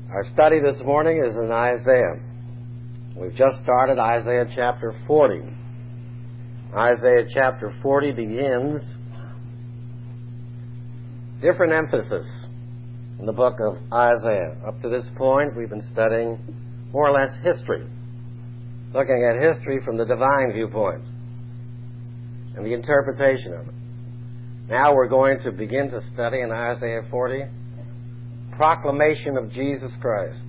Our study this morning is in Isaiah. We've just started Isaiah chapter 40. Isaiah chapter 40 begins different emphasis in the book of Isaiah. Up to this point, we've been studying more or less history, looking at history from the divine viewpoint and the interpretation of it. Now we're going to begin to study in Isaiah 40 proclamation of Jesus Christ.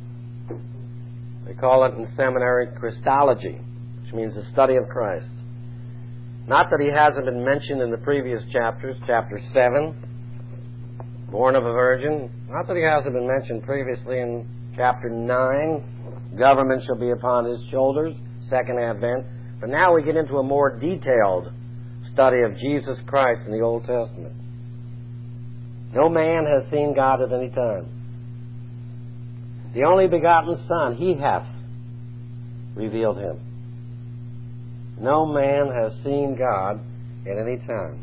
They call it in seminary Christology, which means the study of Christ. Not that he hasn't been mentioned in the previous chapters, chapter 7, born of a virgin. Not that he hasn't been mentioned previously in chapter 9, government shall be upon his shoulders, second advent. But now we get into a more detailed study of Jesus Christ in the Old Testament. No man has seen God at any time. The only begotten Son, he hath revealed him. No man has seen God at any time.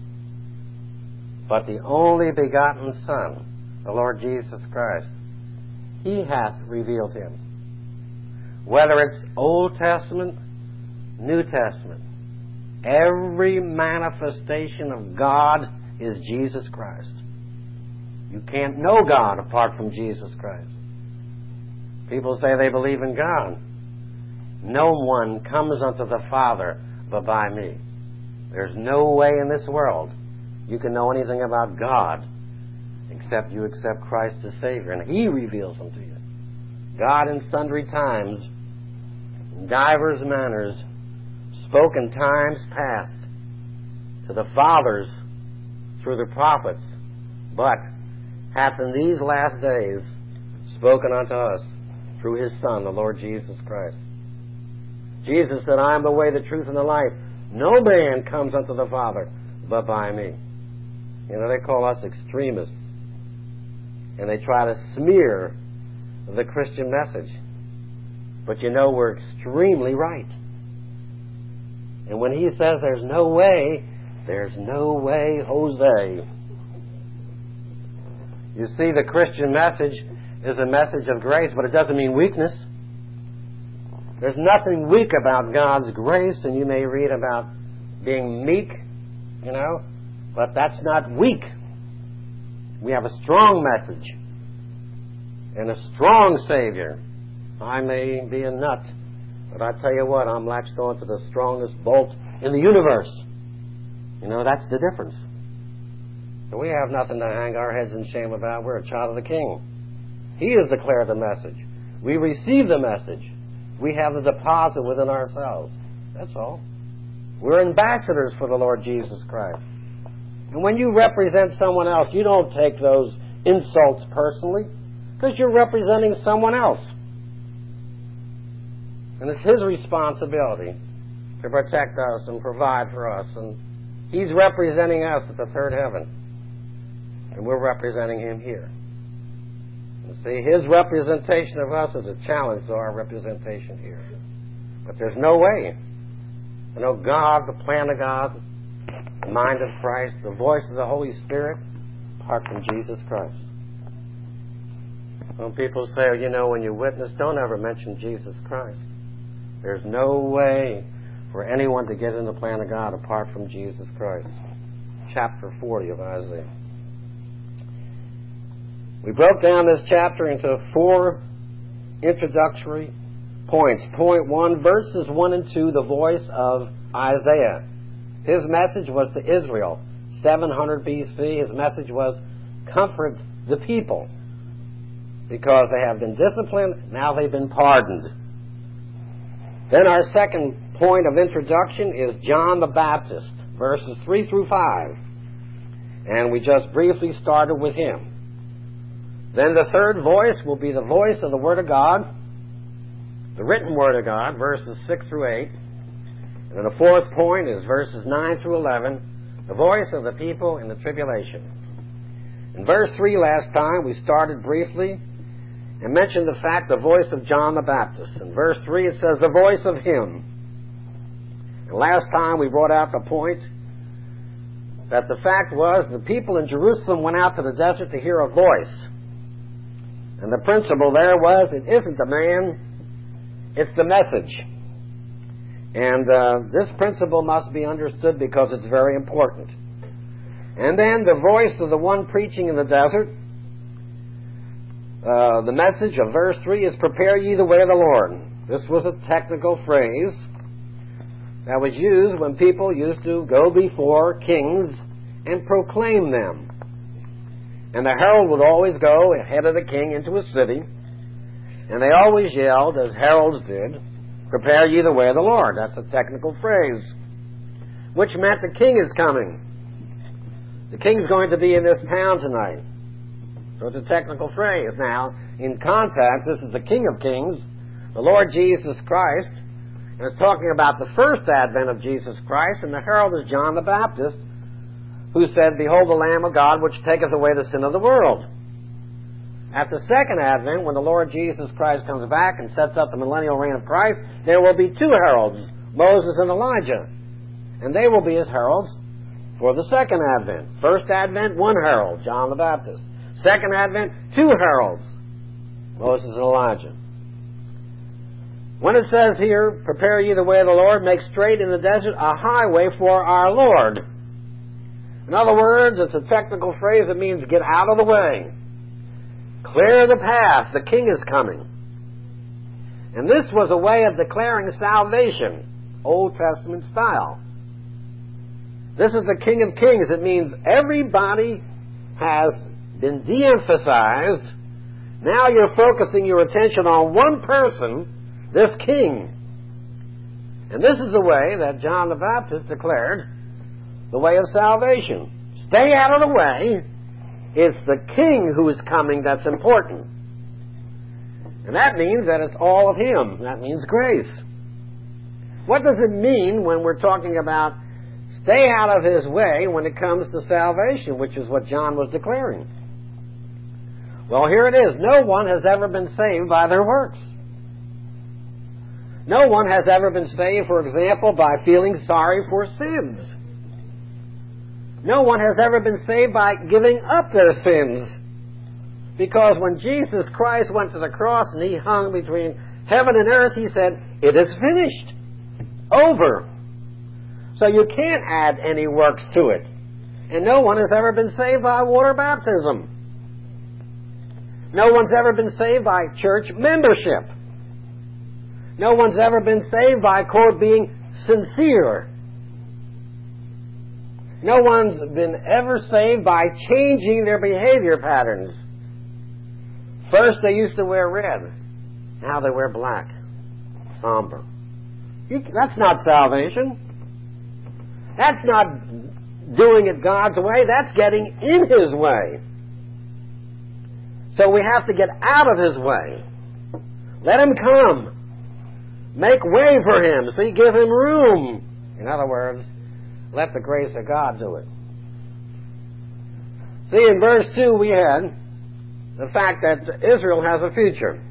But the only begotten Son, the Lord Jesus Christ, he hath revealed him. Whether it's Old Testament, New Testament, every manifestation of God is Jesus Christ. You can't know God apart from Jesus Christ. People say they believe in God. No one comes unto the Father but by me. There's no way in this world you can know anything about God except you accept Christ as Savior, and he reveals them to you. God in sundry times, in divers manners, spoke in times past to the fathers through the prophets, but hath in these last days spoken unto us through his Son, the Lord Jesus Christ. Jesus said, I am the way, the truth, and the life. No man comes unto the Father but by me. You know, they call us extremists, and they try to smear the Christian message. But you know, we're extremely right. And when he says there's no way, Jose. You see, the Christian message is a message of grace, but it doesn't mean weakness. There's nothing weak about God's grace, and you may read about being meek, you know, but that's not weak. We have a strong message and a strong Savior. I may be a nut, but I tell you what, I'm latched on to the strongest bolt in the universe. You know, that's the difference. So we have nothing to hang our heads in shame about. We're a child of the King. He has declared the message. We receive the message. We have the deposit within ourselves. That's all. We're ambassadors for the Lord Jesus Christ. And when you represent someone else, you don't take those insults personally, because you're representing someone else. And it's his responsibility to protect us and provide for us. And he's representing us at the third heaven. And we're representing him here. You see, his representation of us is a challenge to our representation here. But there's no way to know God, the plan of God, the mind of Christ, the voice of the Holy Spirit, apart from Jesus Christ. When people say, oh, you know, when you witness, don't ever mention Jesus Christ. There's no way for anyone to get in the plan of God apart from Jesus Christ. Chapter 40 of Isaiah. We broke down this chapter into 4 introductory points. Point 1, verses 1 and 2, the voice of Isaiah. His message was to Israel. 700 BC, his message was, comfort the people, because they have been disciplined, now they've been pardoned. Then our second point of introduction is John the Baptist, verses 3 through 5. And we just briefly started with him. Then the third voice will be the voice of the Word of God, the written Word of God, verses 6 through 8. And then the fourth point is verses 9 through 11, the voice of the people in the tribulation. In verse 3 last time, we started briefly and mentioned the fact, the voice of John the Baptist. In verse 3 it says, the voice of him. And last time we brought out the point that the fact was the people in Jerusalem went out to the desert to hear a voice. And the principle there was, it isn't the man, it's the message. And this principle must be understood because it's very important. And then the voice of the one preaching in the desert, the message of verse 3 is, prepare ye the way of the Lord. This was a technical phrase that was used when people used to go before kings and proclaim them. And the herald would always go ahead of the king into a city, and they always yelled, as heralds did, prepare ye the way of the Lord. That's a technical phrase, which meant the king is coming. The king's going to be in this town tonight. So it's a technical phrase. Now, in context, this is the King of Kings, the Lord Jesus Christ, and it's talking about the first advent of Jesus Christ, and the herald is John the Baptist, who said, behold the Lamb of God, which taketh away the sin of the world. At the second advent, when the Lord Jesus Christ comes back and sets up the millennial reign of Christ, there will be two heralds, Moses and Elijah. And they will be his heralds for the second advent. First advent, one herald, John the Baptist. Second advent, two heralds, Moses and Elijah. When it says here, prepare ye the way of the Lord, make straight in the desert a highway for our Lord. In other words, it's a technical phrase that means get out of the way. Clear the path. The King is coming. And this was a way of declaring salvation, Old Testament style. This is the King of Kings. It means everybody has been de-emphasized. Now you're focusing your attention on one person, this King. And this is the way that John the Baptist declared the way of salvation. Stay out of the way. It's the King who is coming that's important. And that means that it's all of Him. That means grace. What does it mean when we're talking about stay out of His way when it comes to salvation, which is what John was declaring? Well, here it is. No one has ever been saved by their works. No one has ever been saved, for example, by feeling sorry for sins. No one has ever been saved by giving up their sins. Because when Jesus Christ went to the cross and He hung between heaven and earth, He said, it is finished. Over. So you can't add any works to it. And no one has ever been saved by water baptism. No one's ever been saved by church membership. No one's ever been saved by, quote, being sincere. No one's been ever saved by changing their behavior patterns. First they used to wear red. Now they wear black. Somber. That's not salvation. That's not doing it God's way. That's getting in His way. So we have to get out of His way. Let Him come. Make way for Him. See, give Him room. In other words, let the grace of God do it. See, in verse 2 we had the fact that Israel has a future.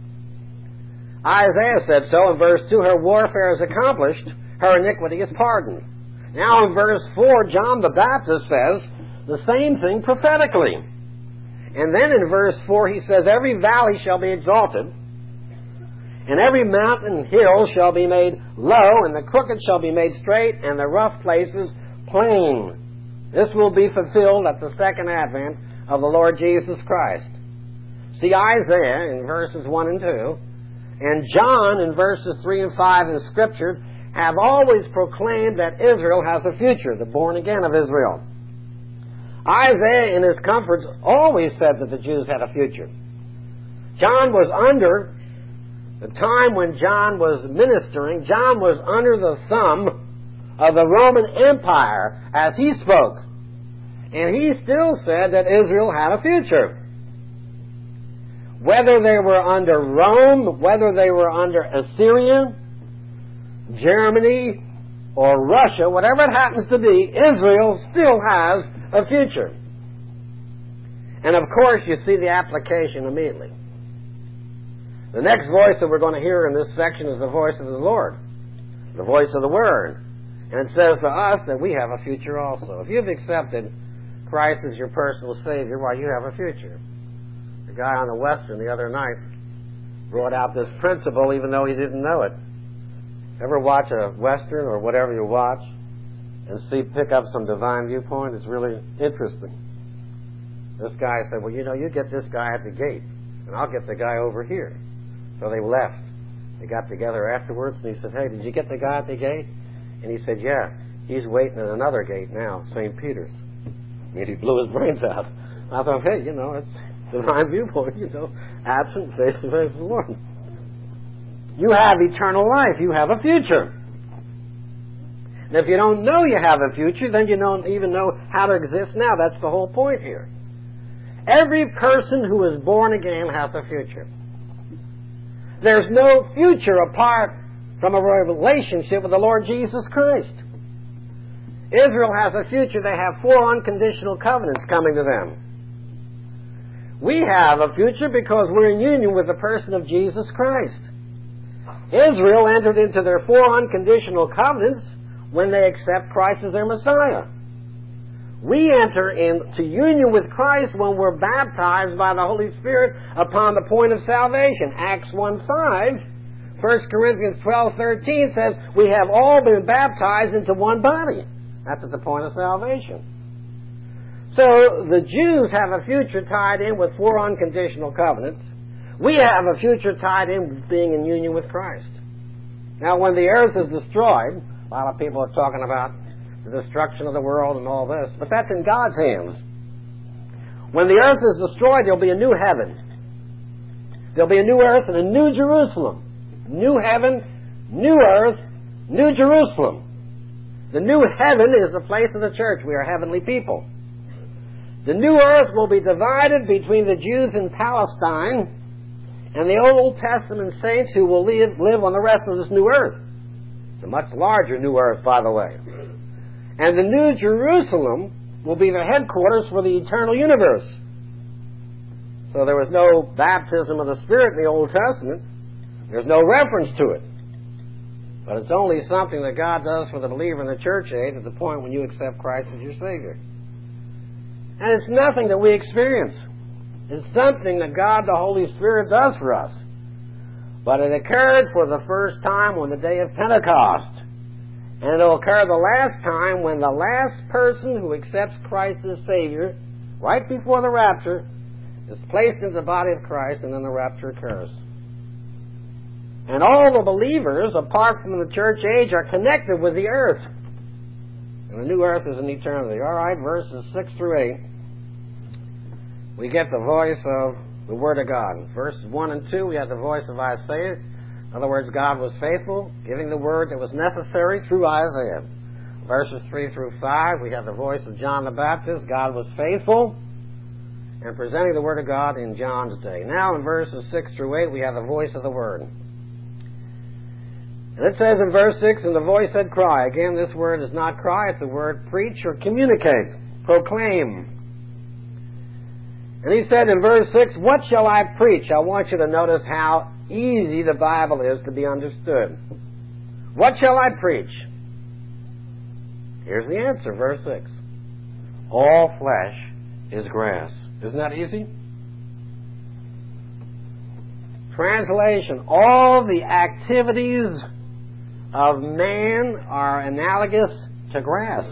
Isaiah said so in verse 2, her warfare is accomplished, her iniquity is pardoned. Now in verse 4, John the Baptist says the same thing prophetically. And then in verse 4 he says, every valley shall be exalted, and every mountain and hill shall be made low, and the crooked shall be made straight, and the rough places plain. This will be fulfilled at the second advent of the Lord Jesus Christ. See, Isaiah in verses 1 and 2, and John in verses 3 and 5 in Scripture have always proclaimed that Israel has a future, the born again of Israel. Isaiah in his comforts always said that the Jews had a future. John was under the time when John was ministering, John was under the thumb of the Roman Empire as he spoke. And he still said that Israel had a future. Whether they were under Rome, whether they were under Assyria, Germany, or Russia, whatever it happens to be, Israel still has a future. And of course you see the application immediately. The next voice that we're going to hear in this section is the voice of the Lord, the voice of the Word. And it says to us that we have a future also. If you've accepted Christ as your personal Savior, well, you have a future. guy on the Western the other night brought out this principle even though he didn't know it. Ever watch a Western or whatever you watch and pick up some divine viewpoint? It's really interesting. This guy said, well, you get this guy at the gate, and I'll get the guy over here. So they left. They got together afterwards, and he said, hey, did you get the guy at the gate? And he said, yeah, he's waiting at another gate now, St. Peter's. And he blew his brains out. I thought, hey, it's divine viewpoint, absent, face-to-face with the Lord. You have eternal life. You have a future. And if you don't know you have a future, then you don't even know how to exist now. That's the whole point here. Every person who is born again has a future. There's no future apart from a relationship with the Lord Jesus Christ. Israel has a future. They have 4 unconditional covenants coming to them. We have a future because we're in union with the person of Jesus Christ. Israel entered into their 4 unconditional covenants when they accept Christ as their Messiah. We enter into union with Christ when we're baptized by the Holy Spirit upon the point of salvation. Acts 1:5, 1 Corinthians 12:13 says, we have all been baptized into one body. That's at the point of salvation. So the Jews have a future tied in with 4 unconditional covenants. We have a future tied in with being in union with Christ. Now, when the earth is destroyed, a lot of people are talking about the destruction of the world and all this, but that's in God's hands. When the earth is destroyed, there'll be a new heaven. There'll be a new earth and a new Jerusalem. New heaven, new earth, new Jerusalem. The new heaven is the place of the church. We are heavenly people. The new earth will be divided between the Jews in Palestine and the Old Testament saints who will live on the rest of this new earth. It's a much larger new earth, by the way. And the new Jerusalem will be the headquarters for the eternal universe. So there was no baptism of the Spirit in the Old Testament. There's no reference to it. But it's only something that God does for the believer in the church age at the point when you accept Christ as your Savior. And it's nothing that we experience. It's something that God, the Holy Spirit, does for us. But it occurred for the first time on the day of Pentecost. And it will occur the last time when the last person who accepts Christ as Savior, right before the rapture, is placed in the body of Christ, and then the rapture occurs. And all the believers, apart from the church age, are connected with the earth. And the new earth is in eternity. All right, verses 6 through 8. We get the voice of the Word of God. Verses 1 and 2, we have the voice of Isaiah. In other words, God was faithful, giving the word that was necessary through Isaiah. Verses 3 through 5, we have the voice of John the Baptist. God was faithful and presenting the Word of God in John's day. Now in verses 6 through 8, we have the voice of the Word. And it says in verse 6, and the voice said, cry. Again, this word is not cry, it's the word preach or communicate, proclaim. And he said in verse 6, what shall I preach? I want you to notice how easy the Bible is to be understood. What shall I preach? Here's the answer, verse 6. All flesh is grass. Isn't that easy? Translation, all the activities of man are analogous to grass.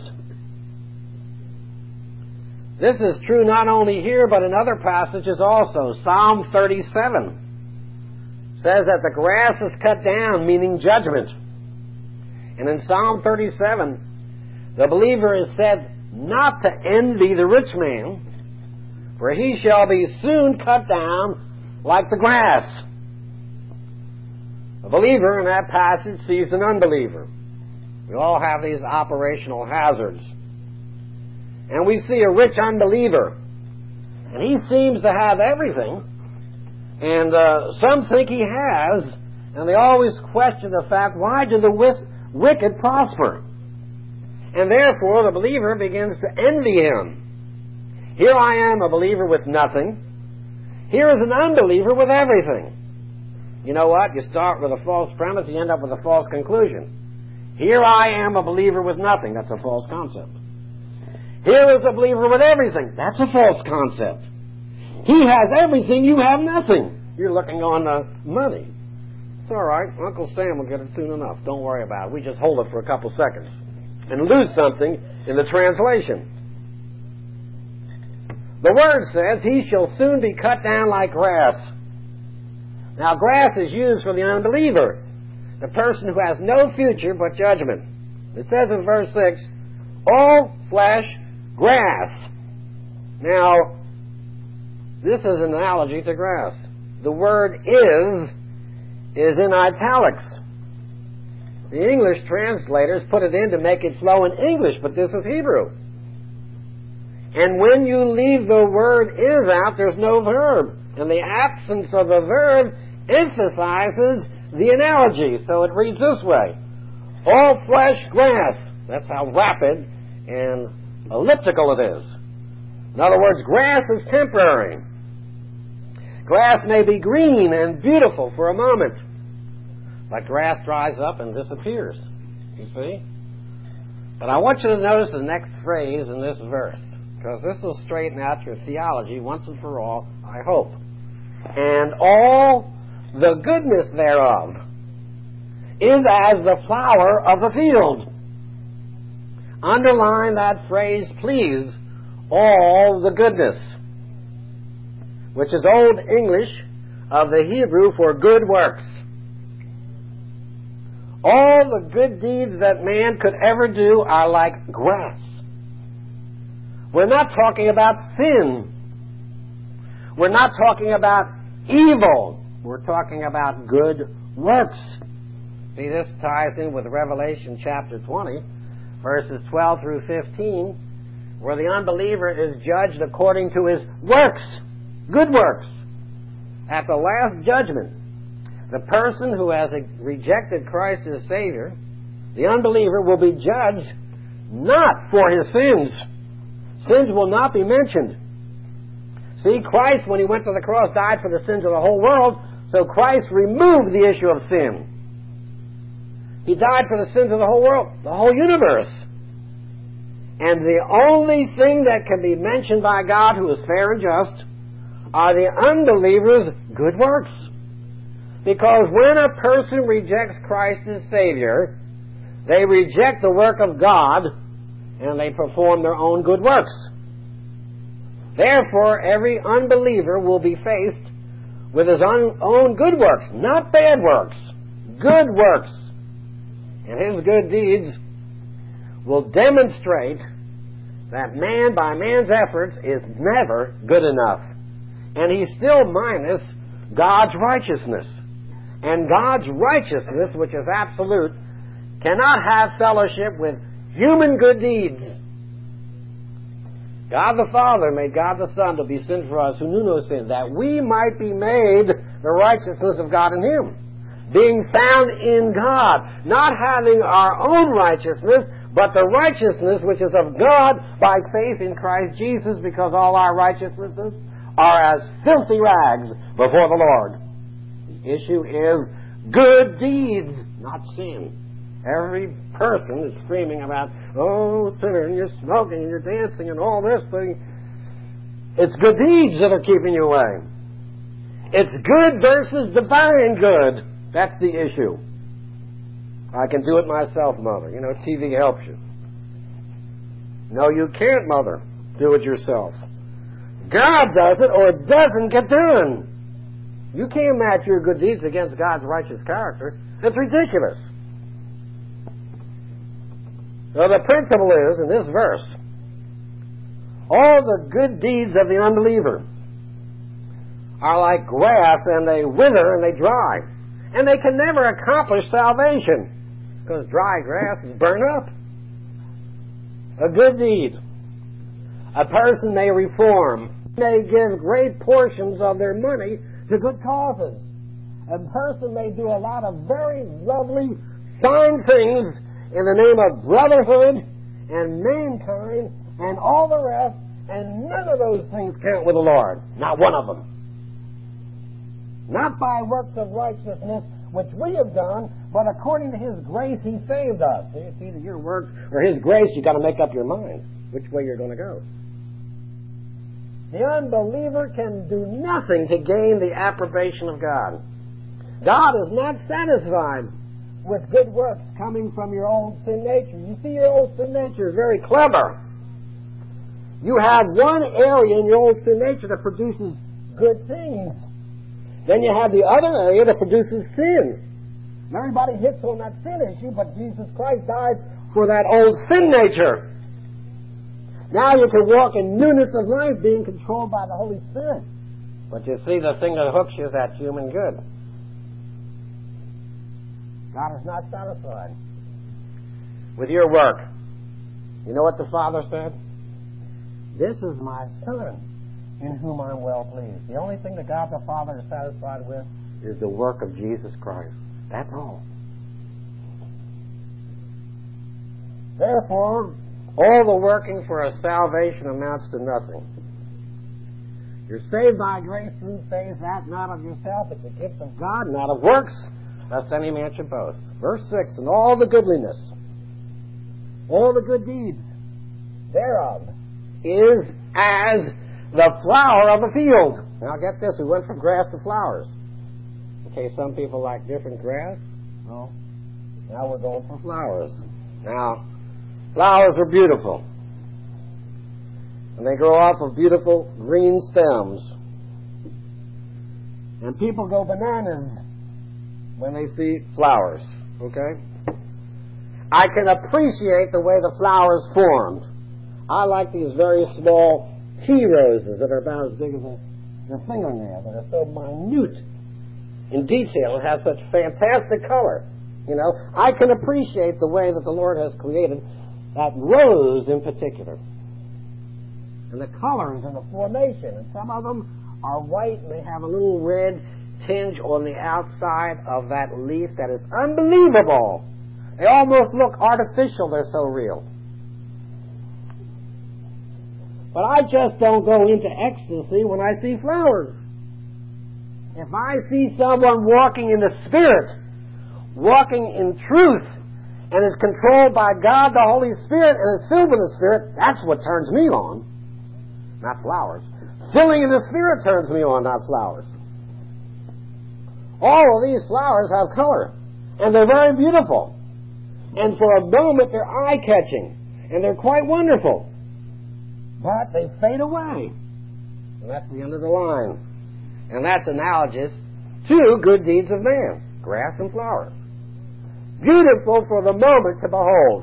This is true not only here, but in other passages also. Psalm 37 says that the grass is cut down, meaning judgment. And in Psalm 37, the believer is said not to envy the rich man, for he shall be soon cut down like the grass. A believer in that passage sees an unbeliever. We all have these operational hazards. And we see a rich unbeliever, and he seems to have everything, and some think he has, and they always question the fact, why do the wicked prosper? And therefore the believer begins to envy him. Here I am, a believer with nothing. Here is an unbeliever with everything. You know what? You start with a false premise, you end up with a false conclusion. Here I am, a believer with nothing. That's a false concept. Here is a believer with everything. That's a false concept. He has everything, you have nothing. You're looking on money. It's all right. Uncle Sam will get it soon enough. Don't worry about it. We just hold it for a couple seconds and lose something in the translation. The Word says, he shall soon be cut down like grass. Now, grass is used for the unbeliever, the person who has no future but judgment. It says in verse 6, all flesh, grass. Now, this is an analogy to grass. The word is in italics. The English translators put it in to make it flow in English, but this is Hebrew. And when you leave the word is out, there's no verb. And the absence of a verb emphasizes the analogy. So it reads this way. All flesh, grass. That's how rapid and elliptical it is. In other words, grass is temporary. Grass may be green and beautiful for a moment, but grass dries up and disappears. You see? But I want you to notice the next phrase in this verse, because this will straighten out your theology once and for all, I hope. And all the goodness thereof is as the flower of the field. Underline that phrase, please. All the goodness, which is Old English of the Hebrew for good works. All the good deeds that man could ever do are like grass. We're not talking about sin. We're not talking about evil. We're talking about good works. See, this ties in with Revelation chapter 20, verses 12 through 15, where the unbeliever is judged according to his works, good works. At the last judgment, the person who has rejected Christ as Savior, the unbeliever, will be judged not for his sins. Sins will not be mentioned. See, Christ, when he went to the cross, died for the sins of the whole world, so Christ removed the issue of sin. He died for the sins of the whole world, the whole universe. And the only thing that can be mentioned by God, who is fair and just, are the unbelievers' good works. Because when a person rejects Christ as Savior, they reject the work of God and they perform their own good works. Therefore, every unbeliever will be faced with his own good works, not bad works, good works. And his good deeds will demonstrate that man, by man's efforts, is never good enough. And he's still minus God's righteousness. And God's righteousness, which is absolute, cannot have fellowship with human good deeds. God the Father made God the Son to be sin for us who knew no sin, that we might be made the righteousness of God in Him. Being found in God, not having our own righteousness, but the righteousness which is of God by faith in Christ Jesus, because all our righteousnesses are as filthy rags before the Lord. The issue is good deeds, not sin. Every person is screaming about, oh, sinner, and you're smoking, and you're dancing, and all this thing. It's good deeds that are keeping you away. It's good versus divine good. That's the issue. I can do it myself, Mother. You know, TV helps you. No, you can't, Mother. Do it yourself. God does it, or it doesn't get done. You can't match your good deeds against God's righteous character. It's ridiculous. So the principle is, in this verse, all the good deeds of the unbeliever are like grass, and they wither and they dry. And they can never accomplish salvation, because dry grass is burned up. A good deed. A person may reform, may give great portions of their money to good causes. A person may do a lot of very lovely, fine things in the name of brotherhood and mankind and all the rest, and none of those things count with the Lord. Not one of them. Not by works of righteousness which we have done, but according to His grace He saved us. So it's either your works or His grace. You've got to make up your mind which way you're going to go. The unbeliever can do nothing to gain the approbation of God. God is not satisfied with good works coming from your old sin nature. You see, your old sin nature is very clever. You have one area in your old sin nature that produces good things. Then you have the other area that produces sin. And everybody hits on that sin issue, but Jesus Christ died for that old sin nature. Now you can walk in newness of life, being controlled by the Holy Spirit. But you see, the thing that hooks you is that human good. God is not satisfied with your work. You know what the Father said? This is my Son, in whom I'm well pleased. The only thing that God the Father is satisfied with is the work of Jesus Christ. That's all. Therefore, all the working for a salvation amounts to nothing. You're saved by grace through faith, that not of yourself, it's a gift of God, not of works, lest any man should boast. Verse 6, and all the goodliness, all the good deeds thereof is as the flower of the field. Now get this, we went from grass to flowers. Okay, some people like different grass. No. Now we're going for flowers. Now, flowers are beautiful. And they grow off of beautiful green stems. And people go bananas when they see flowers. Okay? I can appreciate the way the flower's formed. I like these very small tea roses that are about as big as a fingernail, that are so minute in detail and have such fantastic color. You know, I can appreciate the way that the Lord has created that rose in particular. And the colors and the formation. And some of them are white and they have a little red tinge on the outside of that leaf that is unbelievable. They almost look artificial, they're so real. But I just don't go into ecstasy when I see flowers. If I see someone walking in the Spirit, walking in truth, and is controlled by God, the Holy Spirit, and is filled with the Spirit, that's what turns me on, not flowers. Filling in the Spirit turns me on, not flowers. All of these flowers have color, and they're very beautiful. And for a moment, they're eye-catching, and they're quite wonderful. But they fade away. And that's the end of the line. And that's analogous to good deeds of man, grass and flowers. Beautiful for the moment to behold.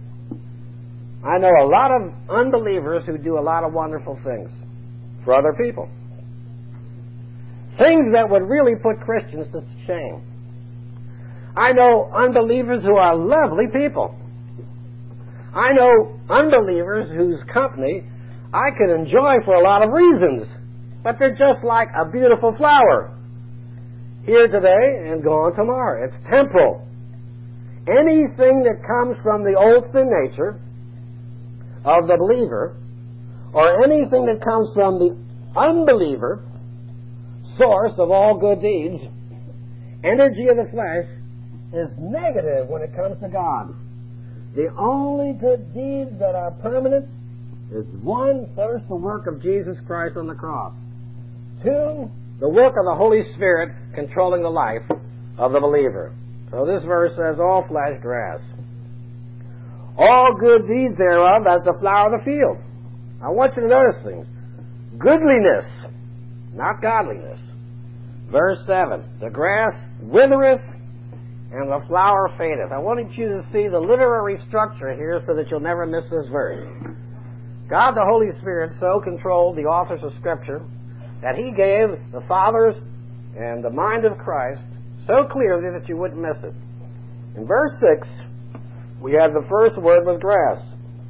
I know a lot of unbelievers who do a lot of wonderful things for other people. Things that would really put Christians to shame. I know unbelievers who are lovely people. I know unbelievers whose company I can enjoy for a lot of reasons, but they're just like a beautiful flower. Here today and gone tomorrow. It's temporal. Anything that comes from the old sin nature of the believer, or anything that comes from the unbeliever, source of all good deeds, energy of the flesh, is negative when it comes to God. The only good deeds that are permanent is one, first, the work of Jesus Christ on the cross. Two, the work of the Holy Spirit controlling the life of the believer. So this verse says, all flesh grass. All good deeds thereof as the flower of the field. I want you to notice things. Goodliness, not godliness. Verse 7, the grass withereth and the flower fadeth. I wanted you to see the literary structure here so that you'll never miss this verse. God the Holy Spirit so controlled the authors of Scripture that He gave the fathers and the mind of Christ so clearly that you wouldn't miss it. In verse 6, we had the first word was grass.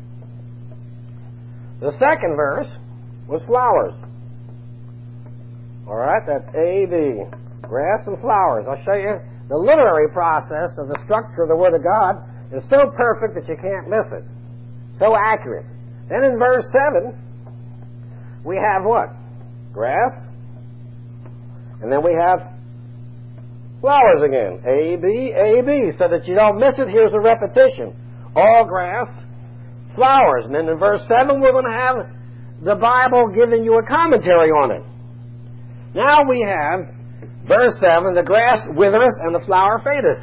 The second verse was flowers. All right, that's A, B. Grass and flowers. I'll show you the literary process of the structure of the Word of God is so perfect that you can't miss it. So accurate. Then in verse 7, we have what? Grass. And then we have flowers again. A, B, A, B. So that you don't miss it, here's a repetition. All grass, flowers. And then in verse 7, we're going to have the Bible giving you a commentary on it. Now we have verse 7, the grass withereth and the flower fadeth.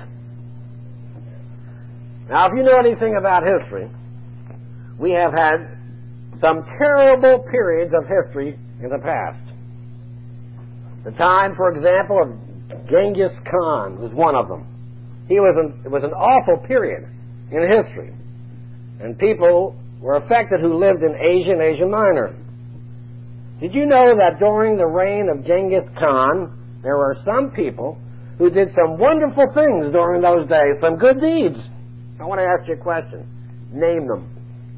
Now if you know anything about history, we have had some terrible periods of history in the past. The time, for example, of Genghis Khan was one of them. It was an awful period in history. And people were affected who lived in Asia and Asia Minor. Did you know that during the reign of Genghis Khan, there were some people who did some wonderful things during those days, some good deeds? I want to ask you a question. Name them.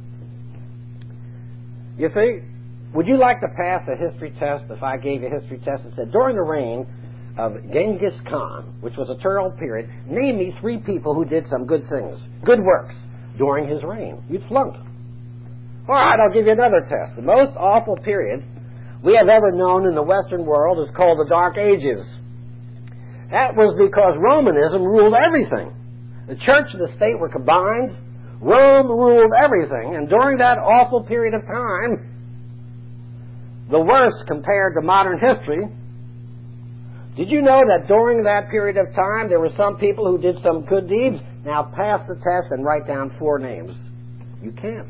You see, would you like to pass a history test if I gave you a history test and said, during the reign of Genghis Khan, which was a terrible period, name me 3 people who did some good things, good works, during his reign? You'd flunk. All right, I'll give you another test. The most awful period we have ever known in the Western world is called the Dark Ages. That was because Romanism ruled everything. The church and the state were combined. Rome ruled everything, and during that awful period of time, the worst compared to modern history, did you know that during that period of time there were some people who did some good deeds? Now pass the test and write down 4 names. You can't.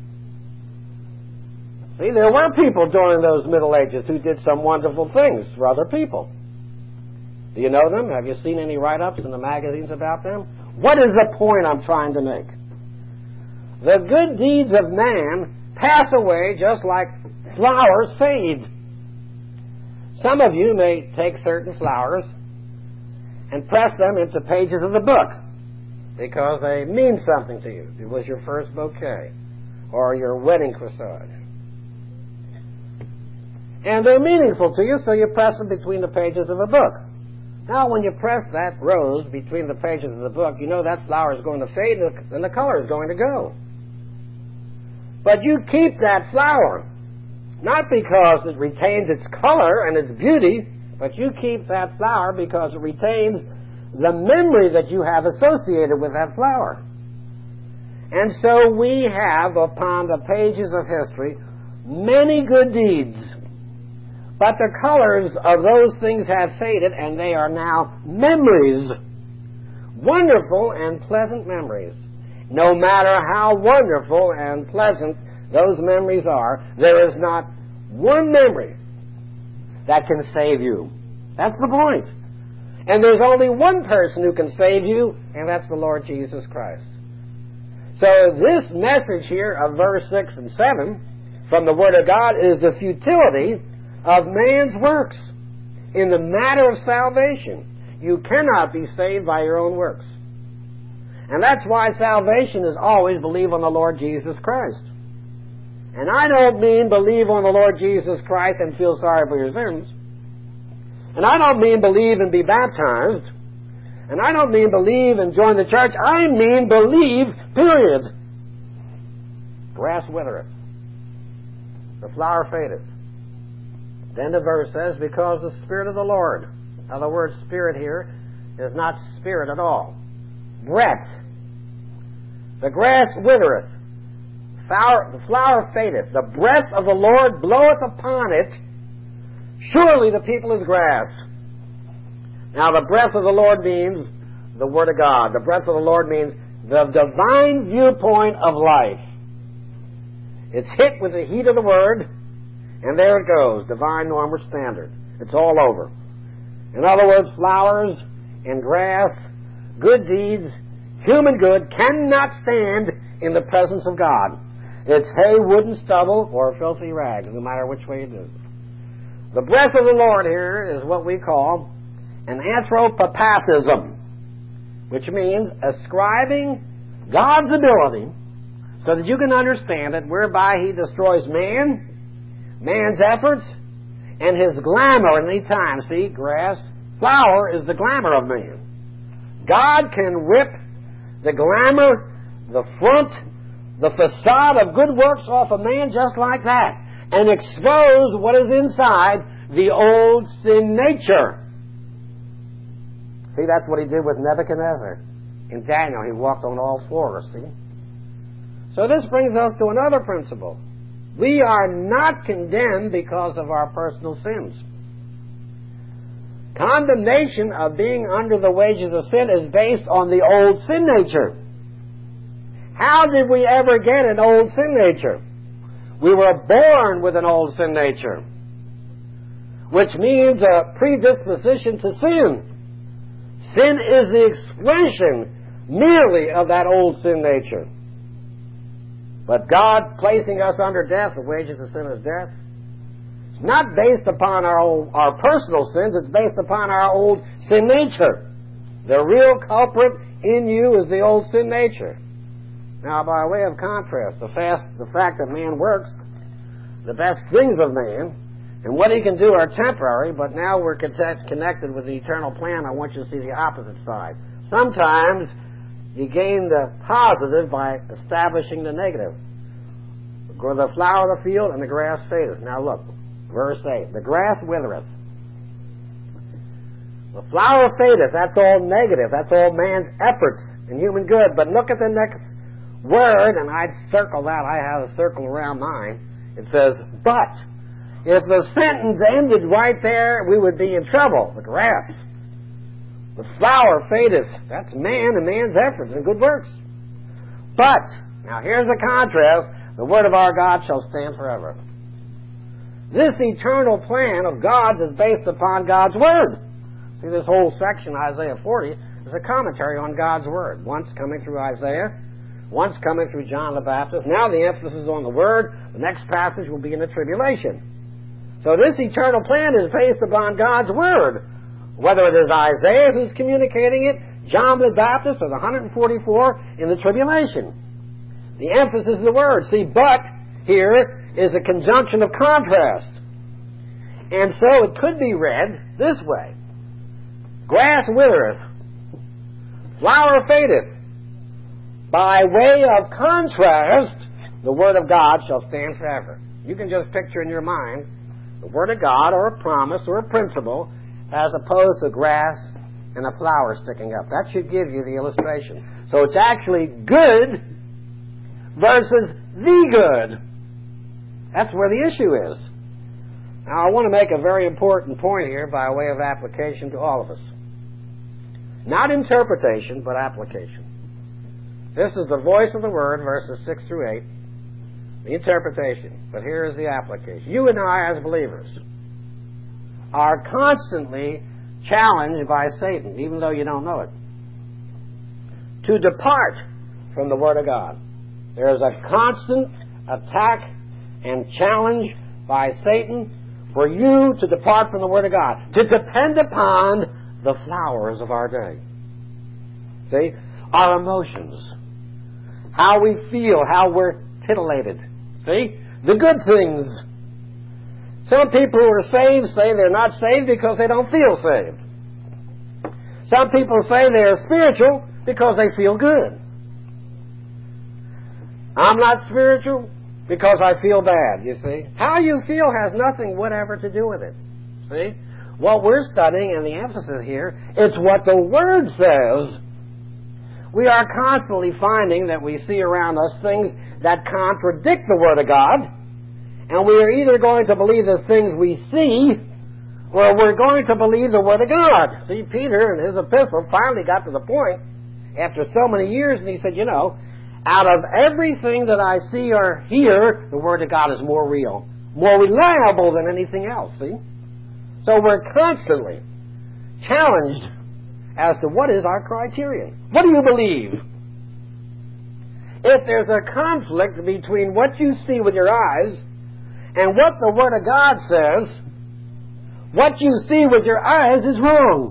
See, there were people during those Middle Ages who did some wonderful things for other people. Do you know them? Have you seen any write-ups in the magazines about them? What is the point I'm trying to make? The good deeds of man pass away just like flowers fade. Some of you may take certain flowers and press them into pages of the book because they mean something to you. It was your first bouquet or your wedding corsage. And they're meaningful to you, so you press them between the pages of a book. Now, when you press that rose between the pages of the book, you know that flower is going to fade and the color is going to go. But you keep that flower, not because it retains its color and its beauty, but you keep that flower because it retains the memory that you have associated with that flower. And so we have upon the pages of history many good deeds, but the colors of those things have faded and they are now memories, wonderful and pleasant memories. No matter how wonderful and pleasant those memories are, there is not one memory that can save you. That's the point. And there's only one person who can save you, and that's the Lord Jesus Christ. So this message here of verse 6 and 7 from the Word of God is the futility of man's works. In the matter of salvation, you cannot be saved by your own works. And that's why salvation is always believe on the Lord Jesus Christ. And I don't mean believe on the Lord Jesus Christ and feel sorry for your sins. And I don't mean believe and be baptized. And I don't mean believe and join the church. I mean believe, period. Grass withereth. The flower fadeth. Then the verse says, because the Spirit of the Lord. Now the word spirit here is not spirit at all. Breath. The grass withereth. The flower fadeth. The breath of the Lord bloweth upon it. Surely the people is grass. Now the breath of the Lord means the Word of God. The breath of the Lord means the divine viewpoint of life. It's hit with the heat of the Word, and there it goes, divine norm or standard. It's all over. In other words, flowers and grass, good deeds, human good cannot stand in the presence of God. It's hay, wood, and stubble, or filthy rags, no matter which way it is. The breath of the Lord here is what we call an anthropopathism, which means ascribing God's ability so that you can understand it, whereby He destroys man's efforts, and his glamour any time. See, grass, flower is the glamour of man. God can rip the glamour, the front, the facade of good works off a man just like that, and expose what is inside the old sin nature. See, that's what He did with Nebuchadnezzar. In Daniel, he walked on all fours, see? So this brings us to another principle. We are not condemned because of our personal sins. Condemnation of being under the wages of sin is based on the old sin nature. How did we ever get an old sin nature? We were born with an old sin nature, which means a predisposition to sin. Sin is the expression merely of that old sin nature. But God placing us under death, the wages of sin is death, it's not based upon our personal sins, it's based upon our old sin nature. The real culprit in you is the old sin nature. Now, by way of contrast, the fact that man works, the best things of man, and what he can do are temporary, but now we're connected with the eternal plan. I want you to see the opposite side. Sometimes you gain the positive by establishing the negative. The flower of the field and the grass fadeth. Now look, verse 8. The grass withereth. The flower fadeth. That's all negative. That's all man's efforts in human good. But look at the next word, and I'd circle that. I have a circle around mine. It says, but. If the sentence ended right there, we would be in trouble. The grass. The flower fadeth. That's man and man's efforts and good works. But, now here's the contrast. The word of our God shall stand forever. This eternal plan of God's is based upon God's word. See, this whole section, Isaiah 40, is a commentary on God's word. Once coming through Isaiah, once coming through John the Baptist. Now the emphasis is on the word. The next passage will be in the tribulation. So this eternal plan is based upon God's word. Whether it is Isaiah who's communicating it, John the Baptist, or the 144 in the tribulation. The emphasis is the word. See, but here is a conjunction of contrast. And so it could be read this way. Grass withereth, flower fadeth. By way of contrast, the word of God shall stand forever. You can just picture in your mind the word of God or a promise or a principle as opposed to grass and a flower sticking up. That should give you the illustration. So it's actually good versus the good. That's where the issue is. Now I want to make a very important point here by way of application to all of us. Not interpretation, but application. This is the voice of the word, verses 6 through 8. The interpretation. But here is the application. You and I, as believers, are constantly challenged by Satan, even though you don't know it, to depart from the Word of God. There is a constant attack and challenge by Satan for you to depart from the Word of God, to depend upon the flowers of our day. See? Our emotions, how we feel, how we're titillated. See? The good things. Some people who are saved say they're not saved because they don't feel saved. Some people say they are spiritual because they feel good. I'm not spiritual because I feel bad, you see. How you feel has nothing whatever to do with it. See? What we're studying, and the emphasis here, it's what the Word says. We are constantly finding that we see around us things that contradict the Word of God, and we are either going to believe the things we see, or we're going to believe the Word of God. See, Peter in his epistle finally got to the point, after so many years, and he said, you know, out of everything that I see or hear, the Word of God is more real, more reliable than anything else, see? So we're constantly challenged as to what is our criterion. What do you believe? If there's a conflict between what you see with your eyes and what the Word of God says, what you see with your eyes is wrong.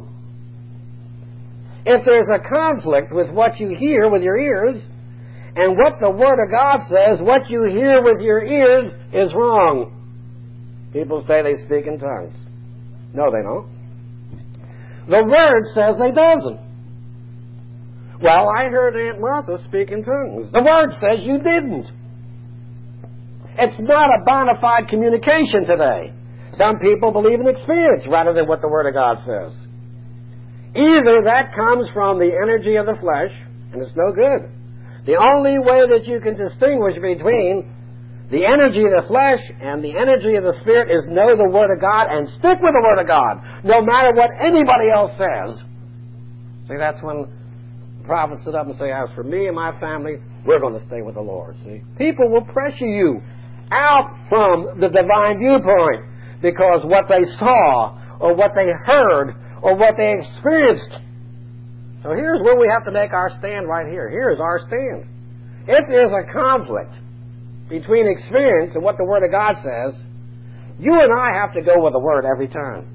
If there's a conflict with what you hear with your ears and what the Word of God says, what you hear with your ears is wrong. People say they speak in tongues. No, they don't. The Word says they doesn't. Well, I heard Aunt Martha speak in tongues. The Word says you didn't. It's not a bona fide communication today. Some people believe in experience rather than what the Word of God says. Either that comes from the energy of the flesh, and it's no good. The only way that you can distinguish between The energy of the flesh and the energy of the Spirit is know the Word of God and stick with the Word of God, no matter what anybody else says. See, that's when the prophets stood up and say, as for me and my family, we're going to stay with the Lord. See, people will pressure you out from the divine viewpoint because what they saw or what they heard or what they experienced. So here's where we have to make our stand right here. Here's our stand. If there's a conflict between experience and what the Word of God says, you and I have to go with the Word every time.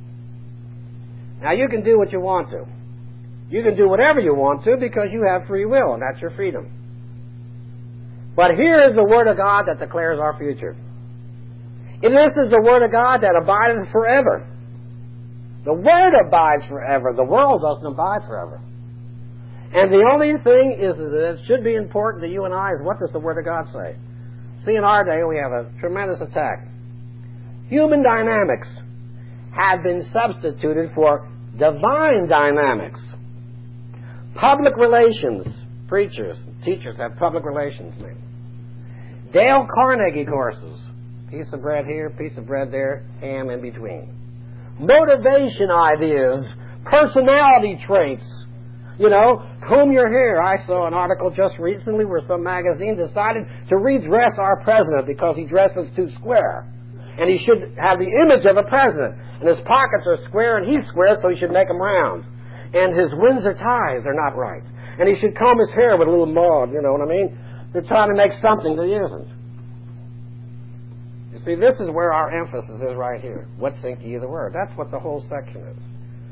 Now, you can do what you want to. You can do whatever you want to because you have free will, and that's your freedom. But here is the Word of God that declares our future. And this is the Word of God that abideth forever. The Word abides forever. The world doesn't abide forever. And the only thing is that it should be important to you and I is what does the Word of God say? See, in our day, we have a tremendous attack. Human dynamics have been substituted for divine dynamics. Public relations, preachers, teachers have public relations now. Dale Carnegie courses, piece of bread here, piece of bread there, ham in between. Motivation ideas, personality traits. You know, comb your hair. I saw an article just recently where some magazine decided to redress our president because he dresses too square. And he should have the image of a president. And his pockets are square and he's square, so he should make them round. And his Windsor ties are not right. And he should comb his hair with a little mauve, you know what I mean? They're trying to make something that isn't. You see, this is where our emphasis is right here. What think ye of the Word? That's what the whole section is.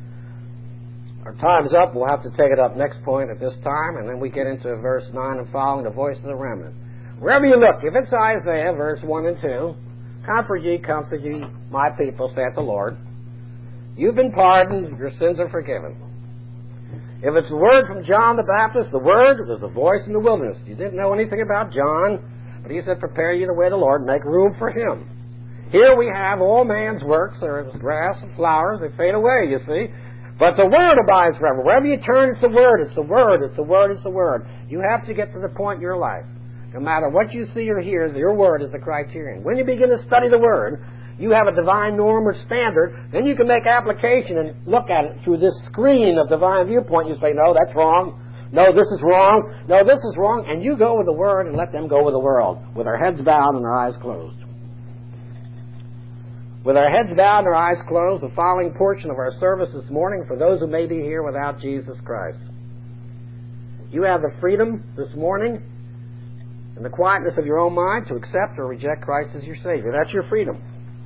Our time's up. We'll have to take it up next point at this time, and then we get into verse 9 and following, the voice of the remnant. Wherever you look, if it's Isaiah, verse 1 and 2, comfort ye, my people, saith the Lord. You've been pardoned, your sins are forgiven. If it's the word from John the Baptist, the word was a voice in the wilderness. You didn't know anything about John, but he said, prepare you the way of the Lord, make room for him. Here we have all man's works. There is grass and flowers. They fade away, you see. But the Word abides forever. Wherever you turn, it's the Word. It's the Word. It's the Word. It's the Word. You have to get to the point in your life. No matter what you see or hear, your Word is the criterion. When you begin to study the Word, you have a divine norm or standard. Then you can make application and look at it through this screen of divine viewpoint. You say, no, that's wrong. No, this is wrong. No, this is wrong. And you go with the Word and let them go with the world, with our heads bowed and our eyes closed. With our heads bowed and our eyes closed, the following portion of our service this morning for those who may be here without Jesus Christ. You have the freedom this morning in the quietness of your own mind to accept or reject Christ as your Savior. That's your freedom.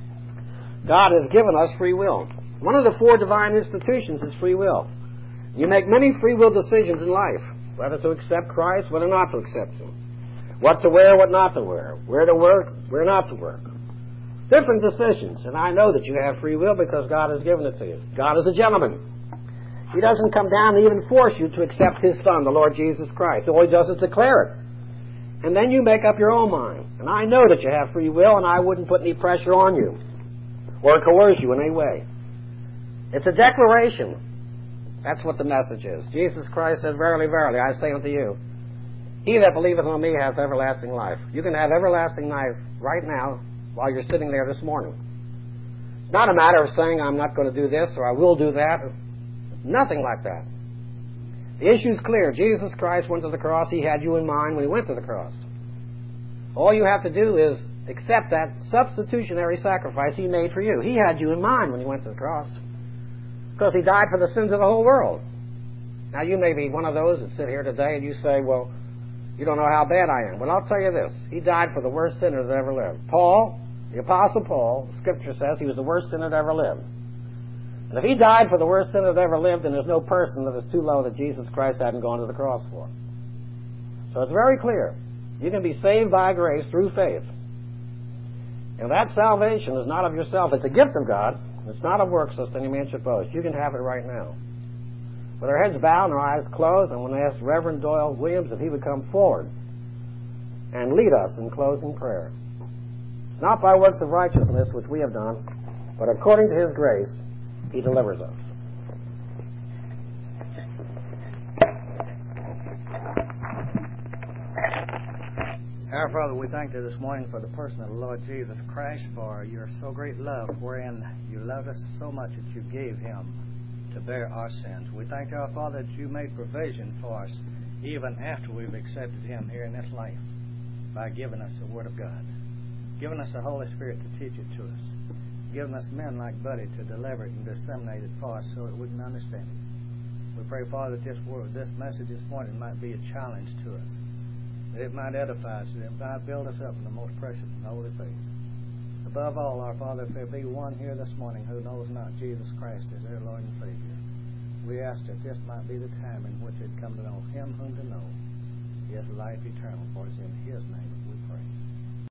God has given us free will. One of the four divine institutions is free will. You make many free will decisions in life, whether to accept Christ, whether not to accept Him, what to wear, what not to wear, where to work, where not to work. Different decisions, and I know that you have free will because God has given it to you. God is a gentleman. He doesn't come down and even force you to accept His Son, the Lord Jesus Christ. All He does is declare it. And then you make up your own mind. And I know that you have free will, and I wouldn't put any pressure on you or coerce you in any way. It's a declaration. That's what the message is. Jesus Christ said, verily, verily, I say unto you, he that believeth on me hath everlasting life. You can have everlasting life right now while you're sitting there this morning. It's not a matter of saying I'm not going to do this or I will do that. Nothing like that. The issue's clear. Jesus Christ went to the cross. He had you in mind when He went to the cross. All you have to do is accept that substitutionary sacrifice He made for you. He had you in mind when He went to the cross because He died for the sins of the whole world. Now, you may be one of those that sit here today and you say, well, you don't know how bad I am. Well, I'll tell you this. He died for the worst sinner that ever lived. Paul, the Apostle Paul, Scripture says he was the worst sinner that ever lived. And if he died for the worst sinner that ever lived, then there's no person that is too low that Jesus Christ hadn't gone to the cross for. So it's very clear. You can be saved by grace through faith. And that salvation is not of yourself. It's a gift of God. It's not of works, lest any man should boast. You can have it right now. With our heads bowed and our eyes closed, I'm going to ask Reverend Doyle Williams if he would come forward and lead us in closing prayer. Not by works of righteousness, which we have done, but according to His grace, He delivers us. Our Father, we thank Thee this morning for the person of the Lord Jesus Christ, for Your so great love, wherein You loved us so much that You gave Him to bear our sins. We thank Thee, our Father, that You made provision for us even after we've accepted Him here in this life by giving us the Word of God, giving us the Holy Spirit to teach it to us, giving us men like Buddy to deliver it and disseminate it for us so that we can understand it. We pray, Father, that this message this morning might be a challenge to us, that it might edify us, that it might build us up in the most precious and holy faith. Above all, our Father, if there be one here this morning who knows not Jesus Christ as their Lord and Savior, we ask that this might be the time in which they'd come to know Him whom to know is life eternal, for it's in His name that we pray.